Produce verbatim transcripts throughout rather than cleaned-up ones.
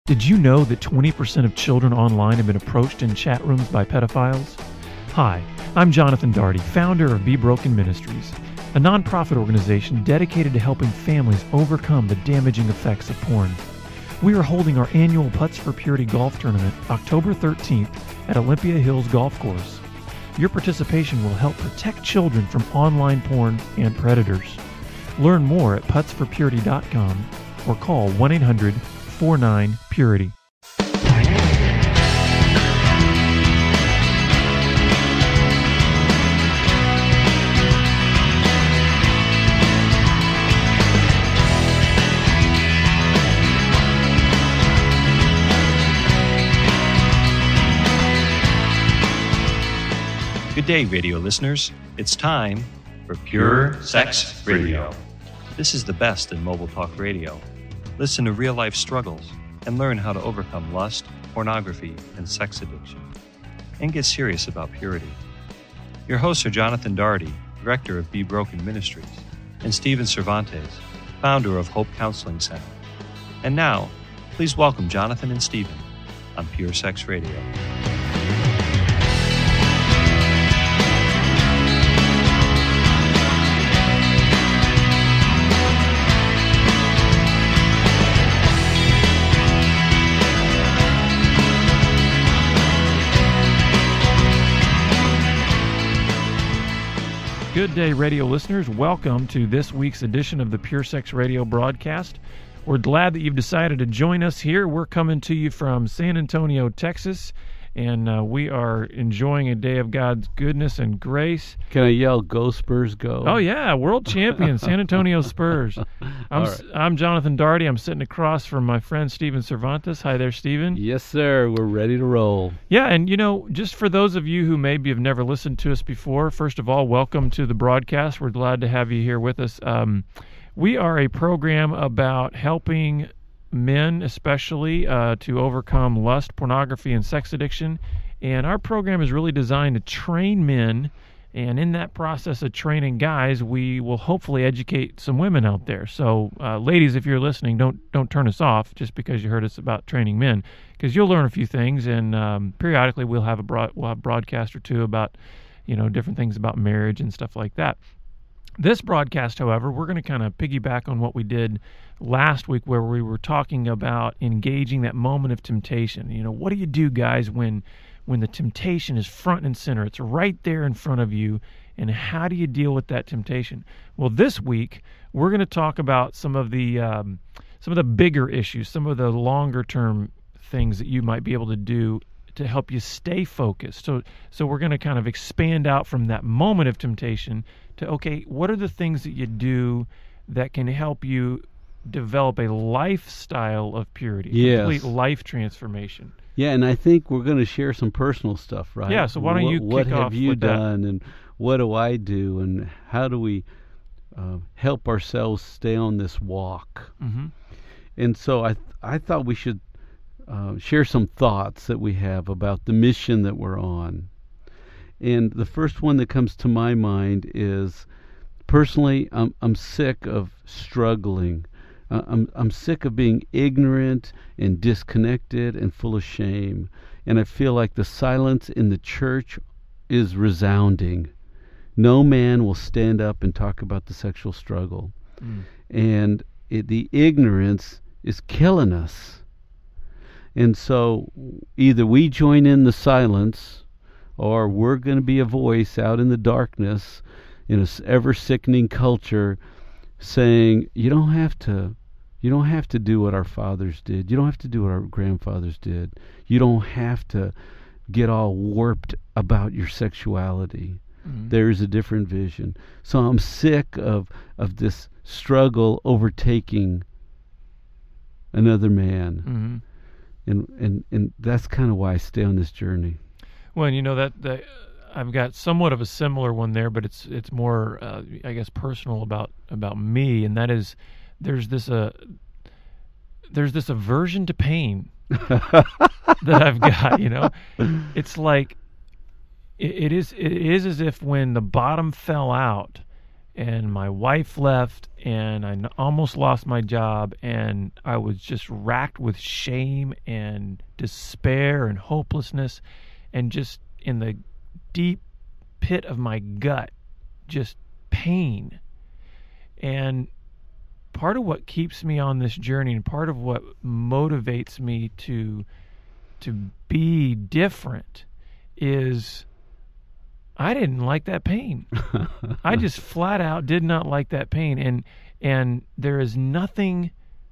Did you know that twenty percent of children online have been approached in chat rooms by pedophiles? Hi, I'm Jonathan Daugherty, founder of Be Broken Ministries, a nonprofit organization dedicated to helping families overcome the damaging effects of porn. We are holding our annual Putts for Purity golf tournament October thirteenth at Olympia Hills Golf Course. Your participation will help protect children from online porn and predators. Learn more at putts for purity dot com or call one eight hundred four nine purity. Good day, radio listeners. It's time for Pure Sex Radio. This is the best in mobile talk radio. Listen to real-life struggles and learn how to overcome lust, pornography, and sex addiction. And get serious about purity. Your hosts are Jonathan Daugherty, director of Be Broken Ministries, and Stephen Cervantes, founder of Hope Counseling Center. And now, please welcome Jonathan and Stephen on Pure Sex Radio. Good day, radio listeners. Welcome to this week's edition of the Pure Sex Radio broadcast. We're glad that you've decided to join us here. We're coming to you from San Antonio, Texas, and uh, we are enjoying a day of God's goodness and grace. Can I yell, "Go Spurs, go"? Oh, yeah, world champion, San Antonio Spurs. I'm, right. I'm Jonathan Daugherty. I'm sitting across from my friend Stephen Cervantes. Hi there, Stephen. Yes, sir. We're ready to roll. Yeah, and you know, just for those of you who maybe have never listened to us before, first of all, welcome to the broadcast. We're glad to have you here with us. Um, we are a program about helping men, especially, uh, to overcome lust, pornography, and sex addiction. And our program is really designed to train men. And in that process of training guys, we will hopefully educate some women out there. So, uh, ladies, if you're listening, don't don't turn us off just because you heard us about training men, because you'll learn a few things. And um, periodically, we'll have a broad, we'll have a broadcast or two about, you know, different things about marriage and stuff like that. This broadcast, however, we're going to kind of piggyback on what we did last week, where we were talking about engaging that moment of temptation. You know, what do you do, guys, when when the temptation is front and center? It's right there in front of you, and how do you deal with that temptation? Well, this week we're going to talk about some of the um, some of the bigger issues, some of the longer term things that you might be able to do to help you stay focused. So, so we're going to kind of expand out from that moment of temptation to, okay, what are the things that you do that can help you develop a lifestyle of purity, yes. complete life transformation? Yeah, and I think we're going to share some personal stuff, right? Yeah, so why don't what, you what kick have off you with done, that? And what do I do, and how do we uh, help ourselves stay on this walk? Mm-hmm. And so I, th- I thought we should uh, share some thoughts that we have about the mission that we're on. And the first one that comes to my mind is, personally, I'm I'm sick of struggling. Uh, I'm I'm sick of being ignorant and disconnected and full of shame. And I feel like the silence in the church is resounding. No man will stand up and talk about the sexual struggle. Mm. And it, the ignorance is killing us. And so either we join in the silence, or we're going to be a voice out in the darkness in an ever-sickening culture saying, you don't have to you don't have to do what our fathers did. You don't have to do what our grandfathers did. You don't have to get all warped about your sexuality. Mm-hmm. There's a different vision. So I'm sick of of this struggle overtaking another man. Mm-hmm. And, and and that's kind of why I stay on this journey. Well, and you know that, that I've got somewhat of a similar one there, but it's it's more, uh, I guess, personal about about me, and that is there's this uh, there's this aversion to pain that I've got. You know, it's like it, it is it is as if when the bottom fell out, and my wife left, and I n- almost lost my job, and I was just racked with shame and despair and hopelessness, and just in the deep pit of my gut, just pain. And part of what keeps me on this journey, and part of what motivates me to to be different, is I didn't like that pain. I just flat out did not like that pain. And and there is nothing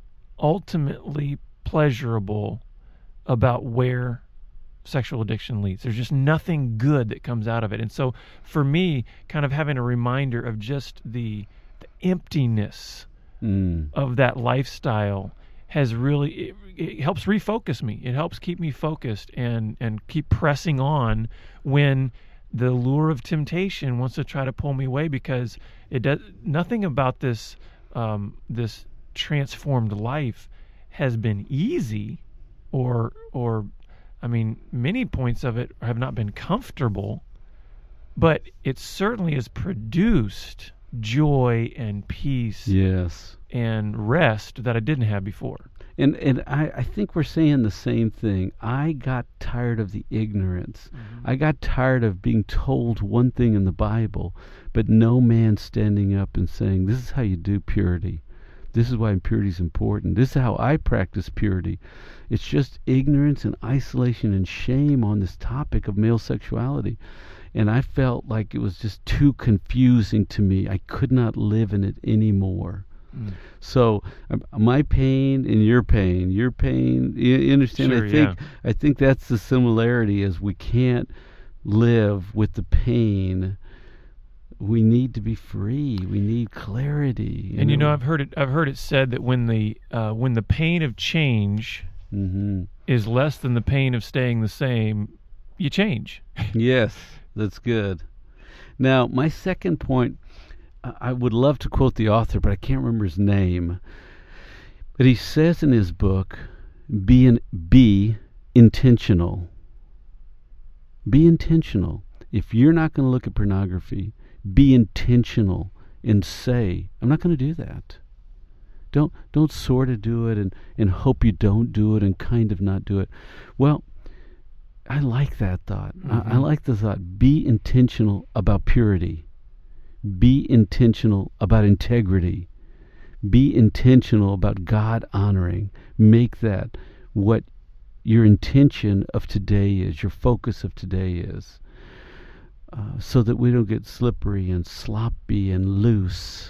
ultimately pleasurable about where sexual addiction leads. There's just nothing good that comes out of it. And so for me, kind of having a reminder of just the, the emptiness mm. of that lifestyle has really, it, it helps refocus me. It helps keep me focused and, and keep pressing on when the lure of temptation wants to try to pull me away, because it does nothing about this um, this transformed life has been easy, or or I mean, many points of it have not been comfortable, but it certainly has produced joy and peace, yes, and rest that I didn't have before. And and I, I think we're saying the same thing. I got tired of the ignorance. Mm-hmm. I got tired of being told one thing in the Bible, but no man standing up and saying, this is how you do purity. This is why purity is important. This is how I practice purity. It's just ignorance and isolation and shame on this topic of male sexuality. And I felt like it was just too confusing to me. I could not live in it anymore. Mm. So um, my pain and your pain, your pain, you, you understand? Sure, I think yeah. I think that's the similarity, is we can't live with the pain. We need to be free. We need clarity. You and know? you know, I've heard it. I've heard it said that when the uh, when the pain of change mm-hmm. is less than the pain of staying the same, you change. Yes, that's good. Now, my second point, I would love to quote the author, but I can't remember his name. But he says in his book, be, in, be intentional. Be intentional. If you're not going to look at pornography, be intentional and say, I'm not going to do that. Don't don't sort of do it and, and hope you don't do it and kind of not do it. Well, I like that thought. Mm-hmm. I, I like the thought. Be intentional about purity. Be intentional about integrity. Be intentional about God honoring. Make that what your intention of today is, your focus of today is, uh, so that we don't get slippery and sloppy and loose.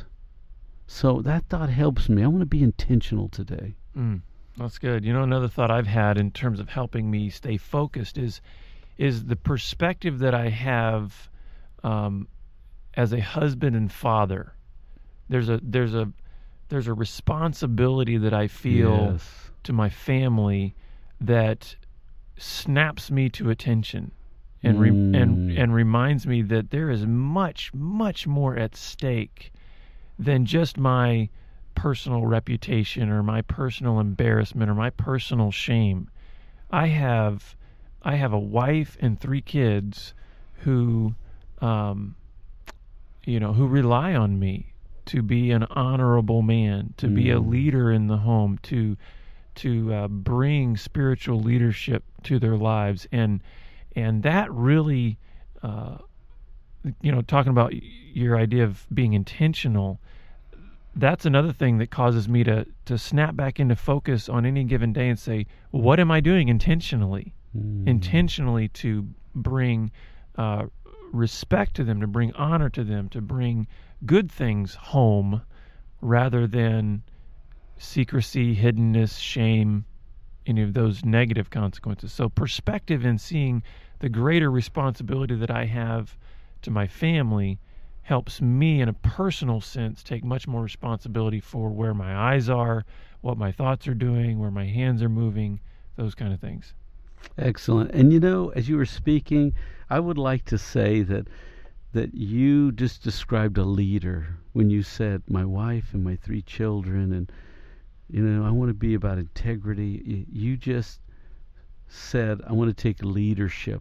So that thought helps me. I want to be intentional today. Mm, that's good. You know, another thought I've had in terms of helping me stay focused is is the perspective that I have um, as a husband and father. There's a there's a there's a responsibility that I feel yes. to my family that snaps me to attention and re- mm. and and reminds me that there is much much more at stake than just my personal reputation or my personal embarrassment or my personal shame. I have I have a wife and three kids who um you know who rely on me to be an honorable man, to mm. be a leader in the home, to to uh, bring spiritual leadership to their lives, and and that really uh, you know talking about your idea of being intentional, that's another thing that causes me to to snap back into focus on any given day and say, what am I doing intentionally? Mm. Intentionally to bring uh, respect to them, to bring honor to them, to bring good things home, rather than secrecy, hiddenness, shame, any of those negative consequences. So perspective in seeing the greater responsibility that I have to my family helps me in a personal sense take much more responsibility for where my eyes are, what my thoughts are doing, where my hands are moving, those kind of things. Excellent. And you know, as you were speaking, I would like to say that that you just described a leader when you said, my wife and my three children, and you know, I want to be about integrity. You just said, I want to take leadership.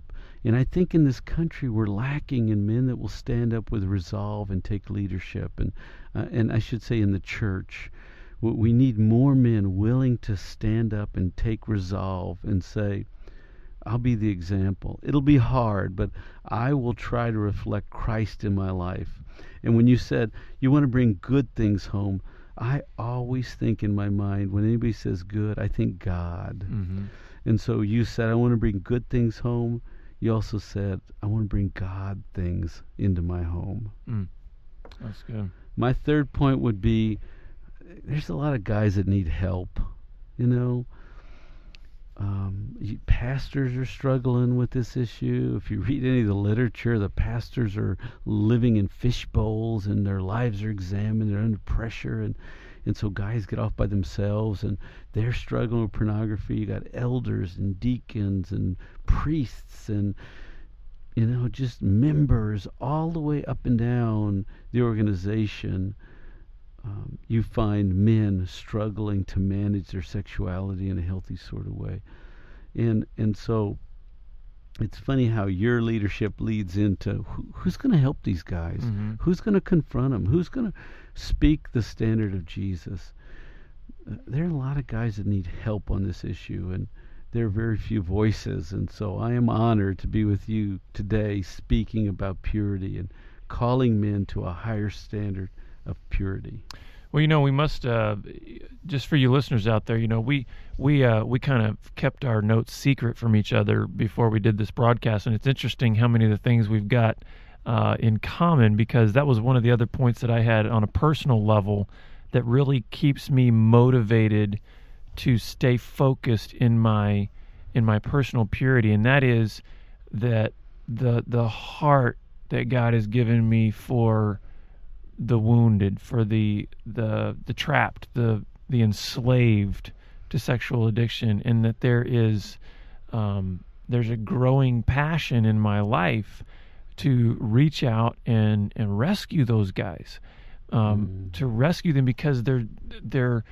And I think in this country we're lacking in men that will stand up with resolve and take leadership. And uh, and I should say in the church, we need more men willing to stand up and take resolve and say, I'll be the example. It'll be hard, but I will try to reflect Christ in my life. And when you said you want to bring good things home, I always think in my mind, when anybody says good, I think God. Mm-hmm. And so you said, I want to bring good things home. You also said, I want to bring God things into my home. Mm. That's good. My third point would be, there's a lot of guys that need help, you know. Um, pastors are struggling with this issue. If you read any of the literature, the pastors are living in fish bowls and their lives are examined. They're under pressure, and and so guys get off by themselves and they're struggling with pornography. You got elders and deacons and priests and, you know, just members all the way up and down the organization. Um, you find men struggling to manage their sexuality in a healthy sort of way. And and so it's funny how your leadership leads into who, who's going to help these guys? Mm-hmm. Who's going to confront them? Who's going to speak the standard of Jesus? Uh, there are a lot of guys that need help on this issue, and there are very few voices. And so I am honored to be with you today speaking about purity and calling men to a higher standard of purity. Well, you know, we must uh, just for you listeners out there, you know, we we uh, we kind of kept our notes secret from each other before we did this broadcast, and it's interesting how many of the things we've got uh, in common, because that was one of the other points that I had on a personal level that really keeps me motivated to stay focused in my in my personal purity, and that is that the the heart that God has given me for the wounded, for the the the trapped, the the enslaved to sexual addiction, and that there is um, there's a growing passion in my life to reach out and and rescue those guys, um, mm. to rescue them, because they're they're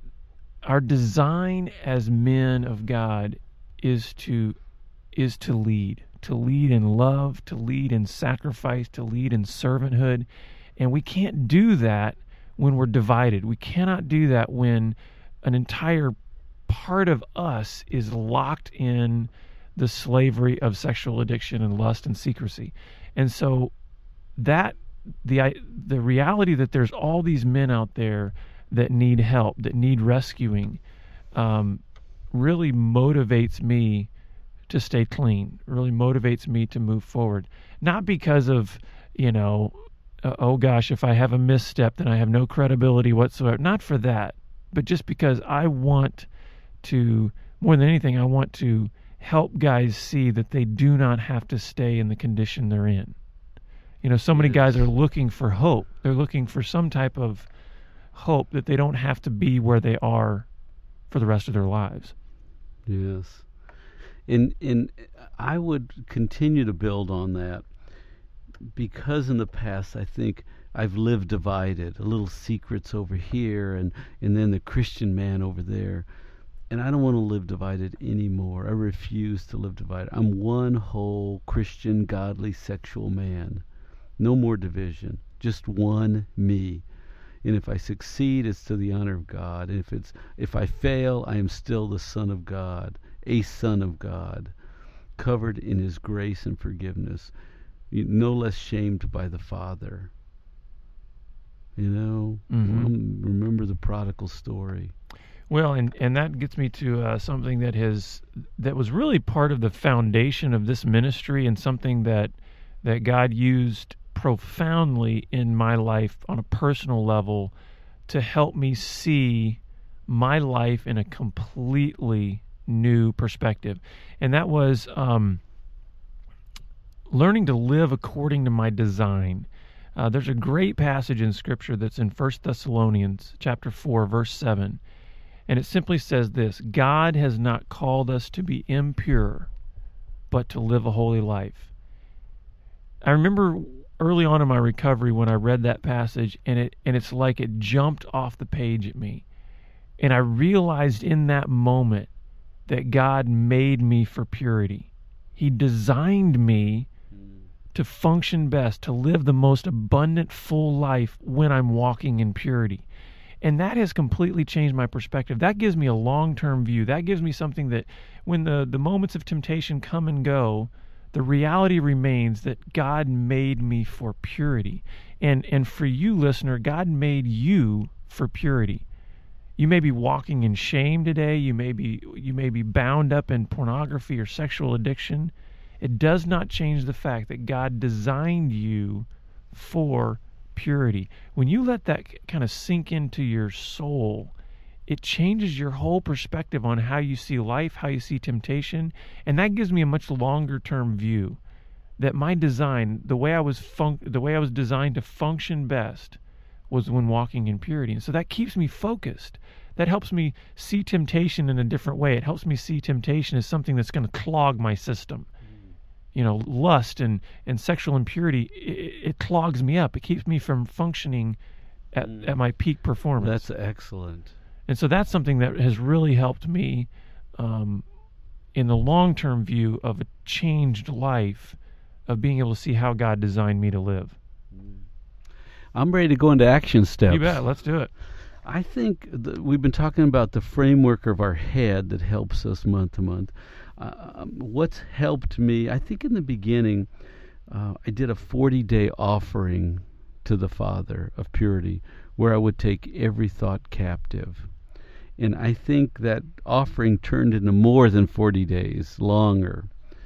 our design as men of God is to is to lead, to lead in love, to lead in sacrifice, to lead in servanthood. And we can't do that when we're divided. We cannot do that when an entire part of us is locked in the slavery of sexual addiction and lust and secrecy. And so that the the reality that there's all these men out there that need help, that need rescuing, um, really motivates me to stay clean, really motivates me to move forward. Not because of, you know, Uh, oh gosh, if I have a misstep, then I have no credibility whatsoever. Not for that, but just because I want to, more than anything, I want to help guys see that they do not have to stay in the condition they're in. You know, so many guys are looking for hope. They're looking for some type of hope that they don't have to be where they are for the rest of their lives. Yes. And, and I would continue to build on that. Because in the past, I think I've lived divided, a little secrets over here and, and then the Christian man over there. And I don't want to live divided anymore. I refuse to live divided. I'm one whole Christian, godly, sexual man. No more division. Just one me. And if I succeed, it's to the honor of God. And if it's if I fail, I am still the Son of God, a son of God, covered in His grace and forgiveness, no less shamed by the Father. You know, mm-hmm. Remember the prodigal story. Well, and, and that gets me to uh, something that has that was really part of the foundation of this ministry, and something that that God used profoundly in my life on a personal level to help me see my life in a completely new perspective. And that was um, learning to live according to my design. Uh, there's a great passage in Scripture that's in First Thessalonians chapter four, verse seven. And it simply says this: God has not called us to be impure, but to live a holy life. I remember early on in my recovery when I read that passage, and it and it's like it jumped off the page at me. And I realized in that moment that God made me for purity. He designed me to function best, to live the most abundant, full life when I'm walking in purity. And that has completely changed my perspective. That gives me a long-term view. That gives me something that when the, the moments of temptation come and go, the reality remains that God made me for purity. And and for you, listener, God made you for purity. You may be walking in shame today. You may be you may be bound up in pornography or sexual addiction. It does not change the fact that God designed you for purity. When you let that kind of sink into your soul, it changes your whole perspective on how you see life, how you see temptation, and that gives me a much longer term view that my design, the way I was fun- the way I was designed to function best was when walking in purity. And so that keeps me focused. That helps me see temptation in a different way. It helps me see temptation as something that's going to clog my system. You know, lust and, and sexual impurity, it, it clogs me up. It keeps me from functioning at, at my peak performance. That's excellent. And so that's something that has really helped me um, in the long-term view of a changed life, of being able to see how God designed me to live. I'm ready to go into action steps. You bet. Let's do it. I think the, we've been talking about the framework of our head that helps us month to month. Uh, what's helped me, I think in the beginning, uh, I did a forty-day offering to the Father of purity, where I would take every thought captive. And I think that offering turned into more than forty days, longer.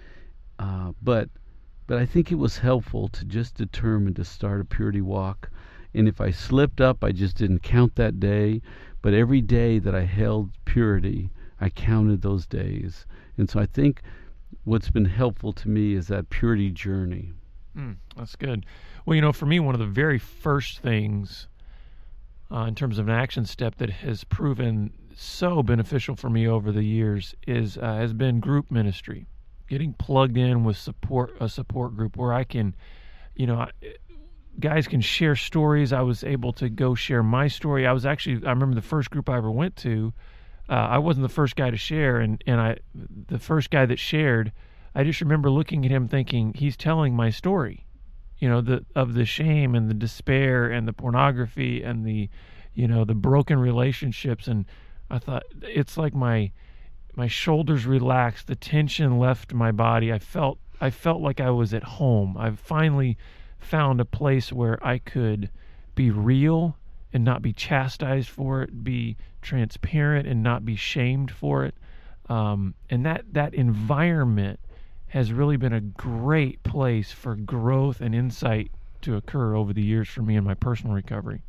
Uh, but but I think it was helpful to just determine to start a purity walk. And if I slipped up, I just didn't count that day. But every day that I held purity, I counted those days. And so I think what's been helpful to me is that purity journey. Mm, that's good. Well, you know, for me, one of the very first things uh, in terms of an action step that has proven so beneficial for me over the years is uh, has been group ministry, getting plugged in with support a support group where I can, you know, I, guys can share stories. I was able to go share my story. I was actually, I remember the first group I ever went to, uh, I wasn't the first guy to share, and, and I, the first guy that shared, I just remember looking at him thinking, he's telling my story, you know, the of the shame and the despair and the pornography and the, you know, the broken relationships. And I thought, it's like my my shoulders relaxed, the tension left my body. I felt I felt like I was at home. I finally found a place where I could be real and not be chastised for it, be transparent and not be shamed for it. Um, and that that environment has really been a great place for growth and insight to occur over the years for me in my personal recovery.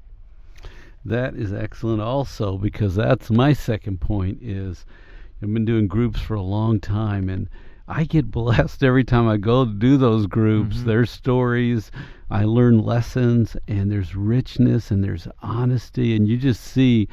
That is excellent also, because that's my second point is I've been doing groups for a long time, and I get blessed every time I go to do those groups. Mm-hmm. There's stories, I learn lessons, and there's richness and there's honesty, and you just see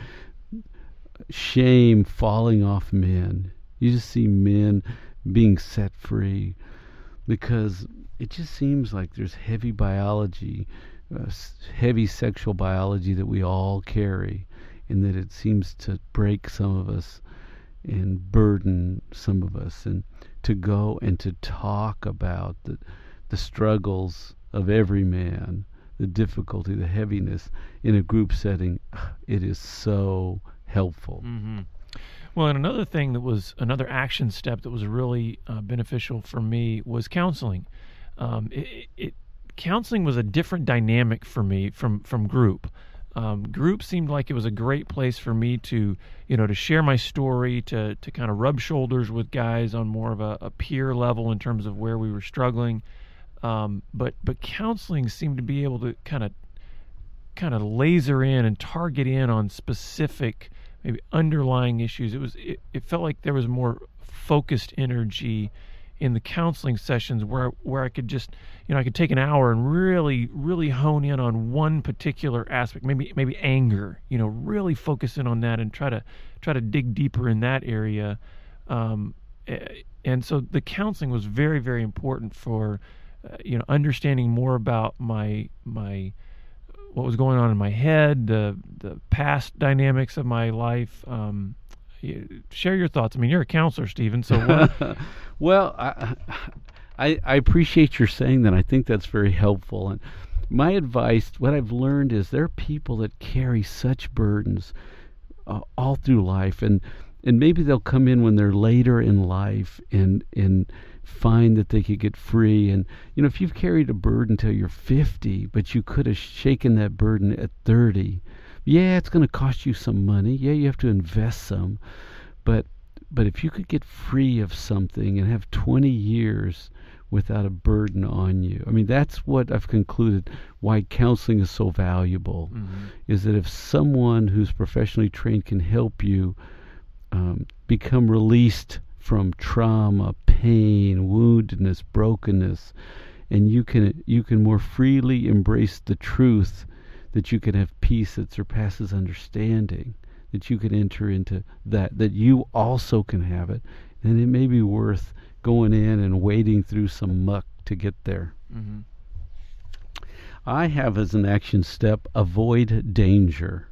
shame falling off men. You just see men being set free, because it just seems like there's heavy biology, uh, heavy sexual biology that we all carry, and that it seems to break some of us and burden some of us. And to go and to talk about the, the struggles of every man, the difficulty, the heaviness in a group setting, it is so helpful. Mm-hmm. Well, and another thing that was another action step that was really uh, beneficial for me was counseling. Um, it, it, counseling was a different dynamic for me from, from group. Um, group seemed like it was a great place for me to, you know, to share my story, to to kind of rub shoulders with guys on more of a, a peer level in terms of where we were struggling. Um, but but counseling seemed to be able to kind of kind of laser in and target in on specific, maybe underlying issues. It was it, it felt like there was more focused energy in the counseling sessions where where I could just, you know, I could take an hour and really really hone in on one particular aspect, maybe maybe anger, you know, really focus in on that and try to try to dig deeper in that area. Um, and so the counseling was very very important for uh, you know, understanding more about my my what was going on in my head, the the past dynamics of my life. Um, you, share your thoughts. I mean, you're a counselor, Stephen. So, what, well, I, I I appreciate your saying that. I think that's very helpful. And my advice, what I've learned is there are people that carry such burdens uh, all through life, and and maybe they'll come in when they're later in life and and find that they could get free. And you know, if you've carried a burden till you're fifty, but you could have shaken that burden at thirty, yeah, it's going to cost you some money. Yeah, you have to invest some, but but if you could get free of something and have twenty years without a burden on you, I mean, that's what I've concluded why counseling is so valuable. Mm-hmm. Is that if someone who's professionally trained can help you um, become released from trauma, pain, woundedness, brokenness, and you can you can more freely embrace the truth that you can have peace that surpasses understanding, that you can enter into that, that you also can have it, then it may be worth going in and wading through some muck to get there. Mm-hmm. I have as an action step, avoid danger.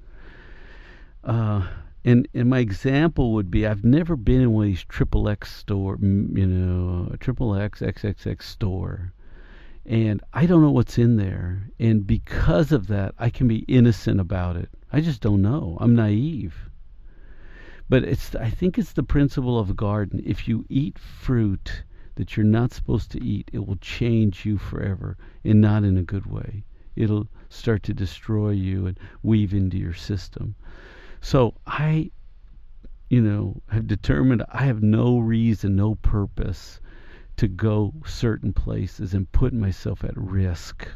Uh, and, and my example would be, I've never been in one of these triple X store, you know, a triple X, X X X store. And I don't know what's in there. And because of that, I can be innocent about it. I just don't know. I'm naive. But it's I think it's the principle of a garden. If you eat fruit that you're not supposed to eat, it will change you forever, and not in a good way. It'll start to destroy you and weave into your system. So I, you know, have determined I have no reason, no purpose to go certain places and put myself at risk.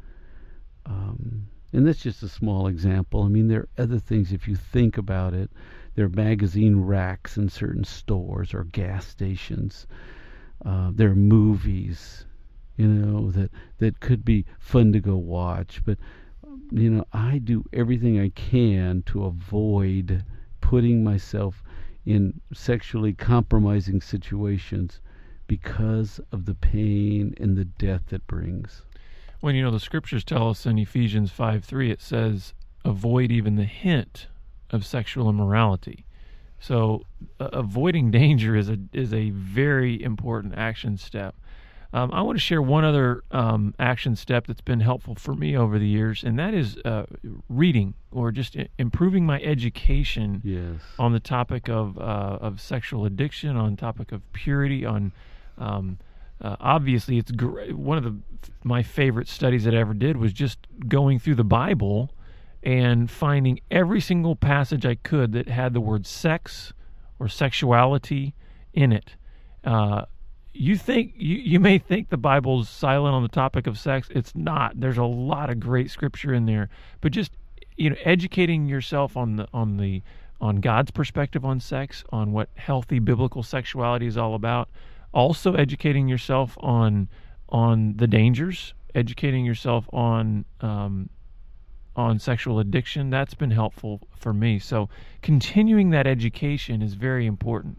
Um, and that's just a small example. I mean, there are other things, if you think about it. There are magazine racks in certain stores or gas stations. Uh, there are movies, you know, that, that could be fun to go watch. But, you know, I do everything I can to avoid putting myself in sexually compromising situations because of the pain and the death it brings. Well, you know, the scriptures tell us in Ephesians five three, it says, avoid even the hint of sexual immorality. So uh, avoiding danger is a is a very important action step. Um, I want to share one other um, action step that's been helpful for me over the years, and that is uh, reading, or just I- improving my education yes. on the topic of uh, of sexual addiction, on topic of purity, on um, uh, obviously it's gr- one of the my favorite studies that I ever did was just going through the Bible and finding every single passage I could that had the word sex or sexuality in it. Uh, you think you, you may think the Bible's silent on the topic of sex. It's not. There's a lot of great scripture in there. But just, you know, educating yourself on the on the on God's perspective on sex, on what healthy biblical sexuality is all about. Also educating yourself on on the dangers, educating yourself on um, on sexual addiction. That's been helpful for me. So continuing that education is very important.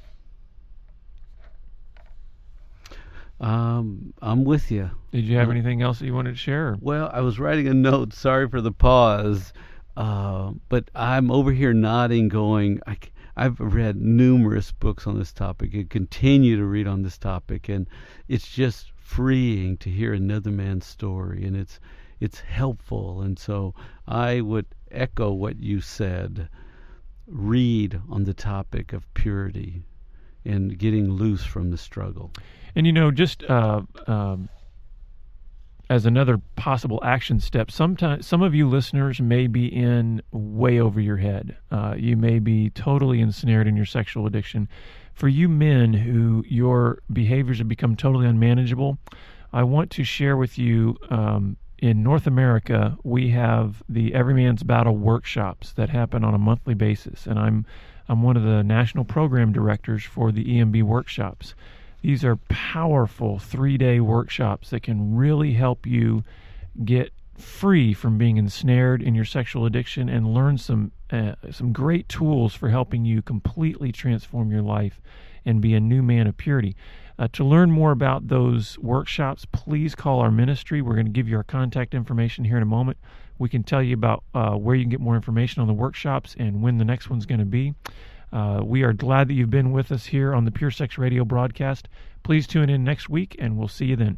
Um, I'm with you. Did you have uh, anything else that you wanted to share? Well, I was writing a note. Sorry for the pause. Uh, but I'm over here nodding, going, I, I've read numerous books on this topic and continue to read on this topic. And it's just freeing to hear another man's story. And it's it's helpful. And so I would echo what you said. Read on the topic of purity and getting loose from the struggle. And, you know, just uh, um, as another possible action step, sometimes some of you listeners may be in way over your head. Uh, you may be totally ensnared in your sexual addiction. For you men who your behaviors have become totally unmanageable, I want to share with you, um, in North America, we have the Every Man's Battle workshops that happen on a monthly basis, and I'm I'm one of the national program directors for the E M B workshops. These are powerful three-day workshops that can really help you get free from being ensnared in your sexual addiction and learn some uh, some great tools for helping you completely transform your life and be a new man of purity. Uh, to learn more about those workshops, please call our ministry. We're going to give you our contact information here in a moment. We can tell you about uh, where you can get more information on the workshops and when the next one's going to be. Uh, we are glad that you've been with us here on the Pure Sex Radio broadcast. Please tune in next week, and we'll see you then.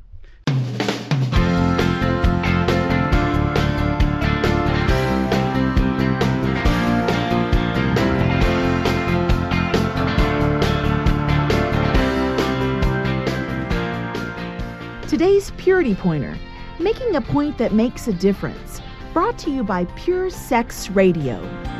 Today's Purity Pointer, making a point that makes a difference. Brought to you by Pure Sex Radio.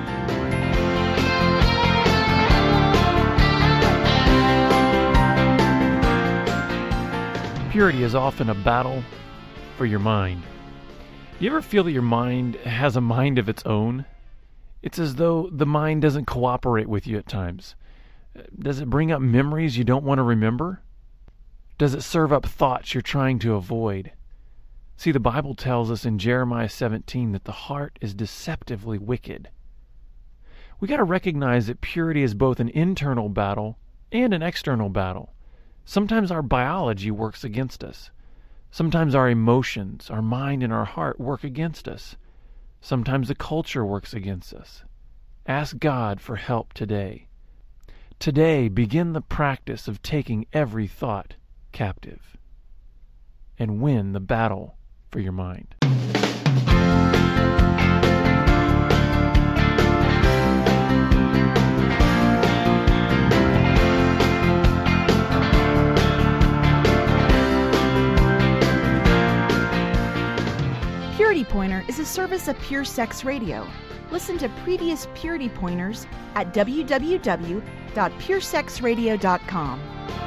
Purity is often a battle for your mind. Do you ever feel that your mind has a mind of its own? It's as though the mind doesn't cooperate with you at times. Does it bring up memories you don't want to remember? Does it serve up thoughts you're trying to avoid? See, the Bible tells us in Jeremiah seventeen that the heart is deceptively wicked. We got to recognize that purity is both an internal battle and an external battle. Sometimes our biology works against us. Sometimes our emotions, our mind, and our heart work against us. Sometimes the culture works against us. Ask God for help today. Today, begin the practice of taking every thought captive and win the battle for your mind. Purity Pointer is a service of Pure Sex Radio. Listen to previous Purity Pointers at w w w dot pure sex radio dot com.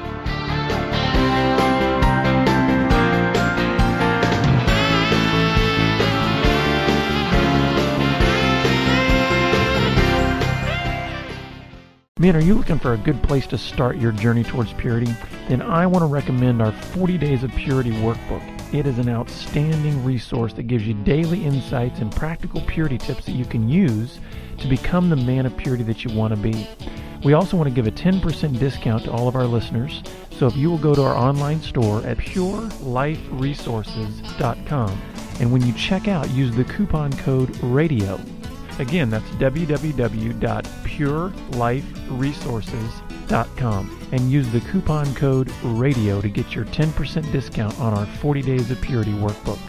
Man, are you looking for a good place to start your journey towards purity? Then I want to recommend our forty Days of Purity workbook. It is an outstanding resource that gives you daily insights and practical purity tips that you can use to become the man of purity that you want to be. We also want to give a ten percent discount to all of our listeners, so if you will go to our online store at pure life resources dot com, and when you check out, use the coupon code RADIO. Again, that's w w w dot pure life resources dot com and use the coupon code RADIO to get your ten percent discount on our forty Days of Purity workbook.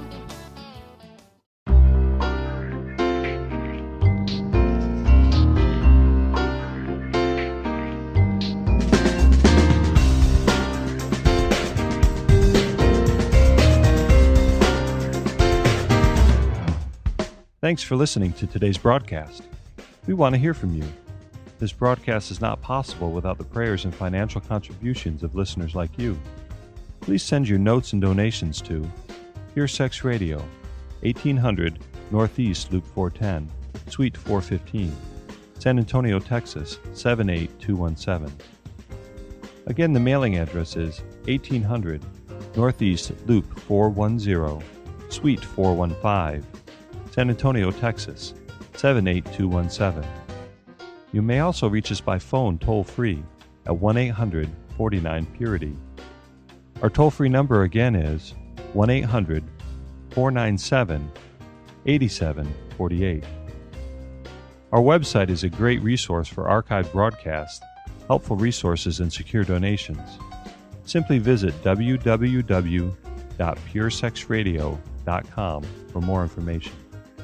Thanks for listening to today's broadcast. We want to hear from you. This broadcast is not possible without the prayers and financial contributions of listeners like you. Please send your notes and donations to Pure Sex Radio, eighteen hundred Northeast Loop four ten, Suite four fifteen, San Antonio, Texas seven eight two one seven. Again, the mailing address is eighteen hundred Northeast Loop four ten, Suite four fifteen, San Antonio, Texas seven eight two one seven. You may also reach us by phone toll-free at one eight hundred forty-nine purity. Our toll-free number again is one eight hundred four nine seven eight seven four eight. Our website is a great resource for archived broadcasts, helpful resources, and secure donations. Simply visit w w w dot pure sex radio dot com for more information.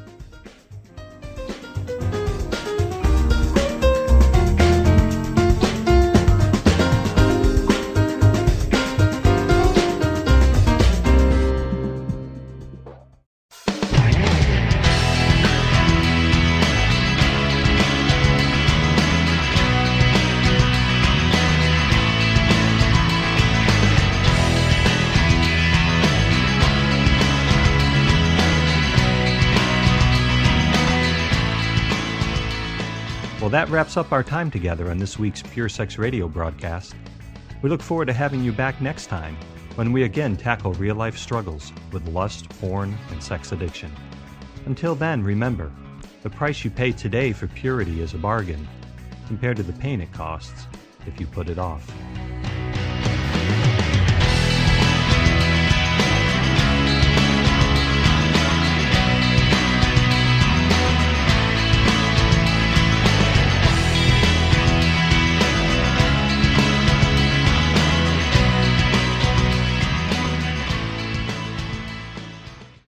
Well, that wraps up our time together on this week's Pure Sex Radio broadcast. We look forward to having you back next time when we again tackle real-life struggles with lust, porn, and sex addiction. Until then, remember, the price you pay today for purity is a bargain compared to the pain it costs if you put it off.